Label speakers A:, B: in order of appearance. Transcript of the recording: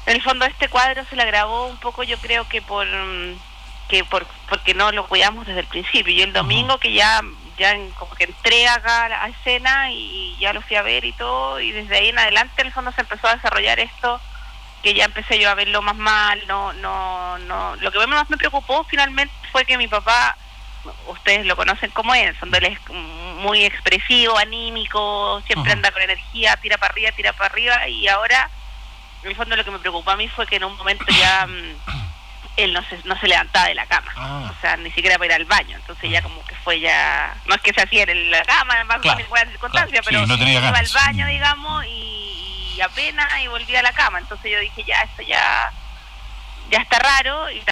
A: En el fondo este cuadro se le agravó un poco, yo creo que porque no lo cuidamos desde el principio. Y el domingo que ya como que entré acá a escena y ya lo fui a ver y todo, y desde ahí en adelante en el fondo se empezó a desarrollar esto, que ya empecé yo a verlo más mal. No, lo que más me preocupó finalmente fue que mi papá, ustedes lo conocen como es, en el fondo él es muy expresivo, anímico, siempre anda con energía, tira para arriba, y ahora en el fondo lo que me preocupó a mí fue que en un momento ya él no se levantaba de la cama, o sea, ni siquiera para ir al baño. Entonces ya como que fue ya, no es que se hacía en la cama, además con ninguna circunstancia, pero
B: sí, no tenía
A: iba
B: ganas.
A: al baño, digamos, y apenas y volvía a la cama. Entonces yo dije, ya, esto ya está raro. Y